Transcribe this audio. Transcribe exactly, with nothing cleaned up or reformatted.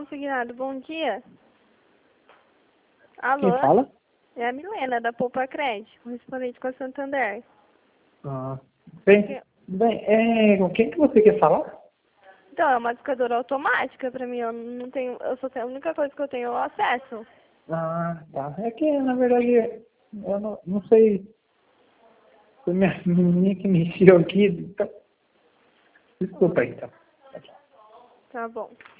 consignado. Bom dia. Alô? Quem fala? É a Milena, da Poupa Crédito, correspondente com a Santander. Ah, bem, bem é, com quem que você quer falar? Então, é uma discadora automática pra mim. Eu não tenho. Eu só tenho. A única coisa que eu tenho é o acesso. Ah, tá. É que, na verdade, eu não, não sei. Foi minha menininha que me enfiou aqui. Então, desculpa aí, então. Tá bom.